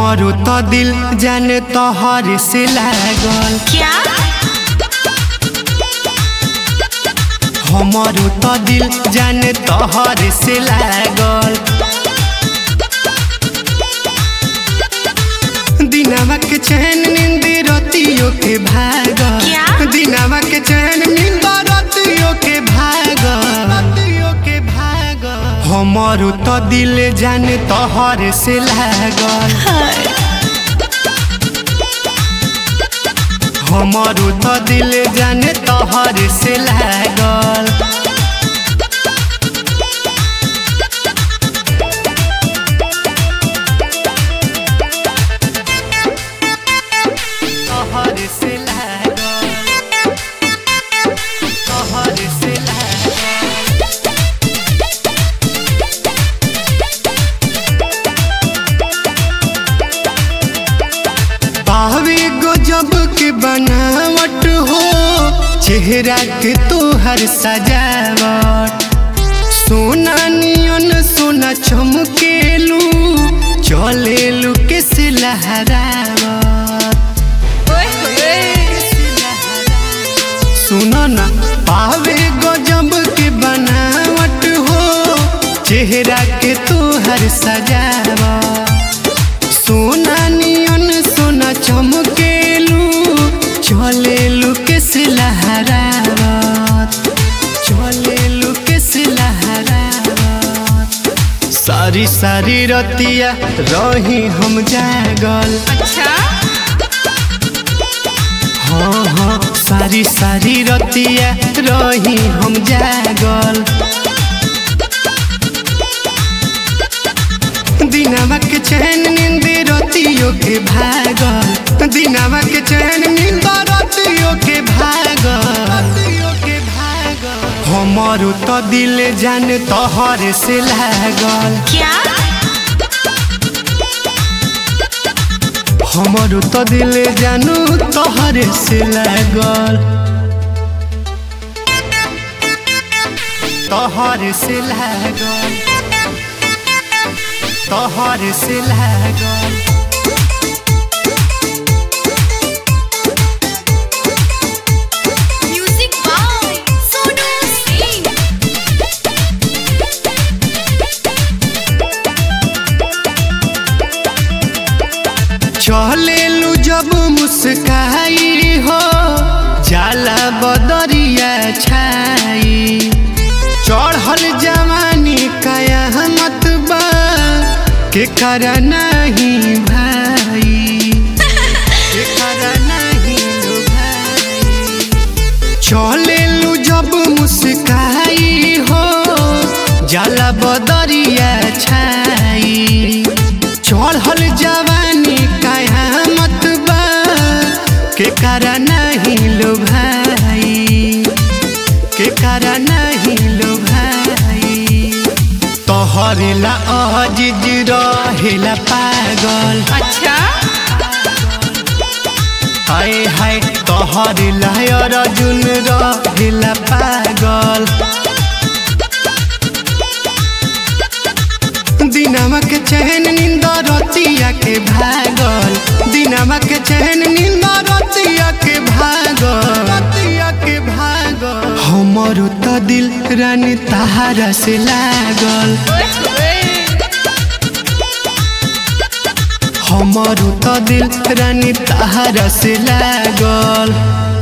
हमारो तो दिल जाने तोहर से लागल। क्या? हमारो तो दिल जाने तोहर से लागल। दिनवा के चैन नींद रतियों के भागल। क्या? दिनवा के चैन नींद रतियों के भागल। हमारो तो दिल जाने तोहर से लागल। हमारो तो दिल जाने तोहर से लागल। तोहर से लागल। तोहर से बावे गजब के बनावट हो, चेहरा के तोहर सजावट। सोना नियन सोना चमकेलू, चलेलू कैसे लहरावत। सुनो ना बावे गजब के बनावट हो, चेहरा के तोहर सजावट। सोना नियन सोना चमकेलू, चलेलू कैसे लहरावत। चलेलू कैसे लहरावत। सारी सारी रतिया रही हम जागल। अच्छा? हाँ हाँ सारी सारी रतिया रही हम जागल। दिनवा के चैन नींद रतियों के भागल। दिनवा के चैन नींद रतियों के भागल। हमारो तो दिल जाने तोहर से लागल। क्या? हमारो तो दिल जानू तोहर से लागल। तोहर से लागल। तोहर से लागल। Music by Sonu Singh. चलेलू जब मुस्काई हो, जाला बदरिया छाई। चढ़ल जवानी कयामत बा, के करा नहीं भाई। के करा नहीं भाई। चलेलू जब मुस्काई हो, जाला बदरिया छाई। चढ़ल जवानी कयामत बा, के करा नहीं लो भाई। के करा नहीं लो भाई। तोहरेला अजीज रहेला पागल। अच्छा? हाय हाय तोहरेला अर्जुन रहेला पागल। दिनवा के चैन नींद रतिया के भागल। दिनवा के चैन नींद रतिया के भागल। रतिया के भागल। हमारो तो दिल रानी तहारा से लागल। हमारो तो दिल रानी तहारा से लागल।